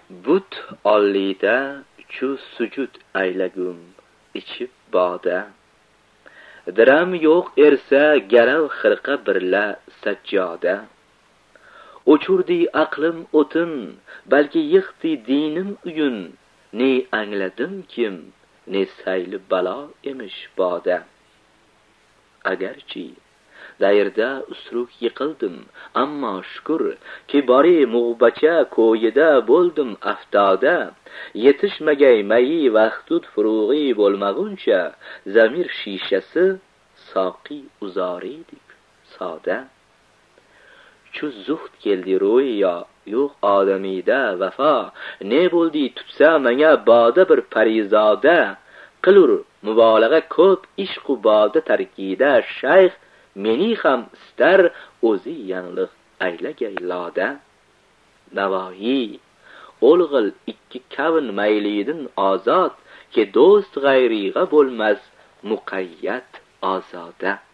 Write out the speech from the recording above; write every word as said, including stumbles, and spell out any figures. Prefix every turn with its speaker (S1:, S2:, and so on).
S1: But ollida chu sujud aylagum ichib boda. Diram yo'q ersa garav xirqa birla sajjoda. O'churdi aqlim o'tin, balki yiqdi dinim uyun. Ne angladim kim, ne sayli balo emish boda. Agarchi dairda usruk yiqildim, ammo shukr ki bori mug'bacha ko'yida bo'ldim aftoda. Yetishmagay mayi vaqtut furug'i bo'lmaguncha zamir shishasi soqi uzoriydik soda. Chu zuhd keldi ro'yo yo'q odamida vafo, ne bo'ldi tutsa menga boda bir parizoda. Qilur mubolag'a ko'p ishq u boda tarkida, shayx meni ham istar o'zi yangliq aylagay loda. Navoiy o'lg'il ikki kavn maylidin ozod, ki do'st g'ayriga bo'lmas muqayyat ozoda.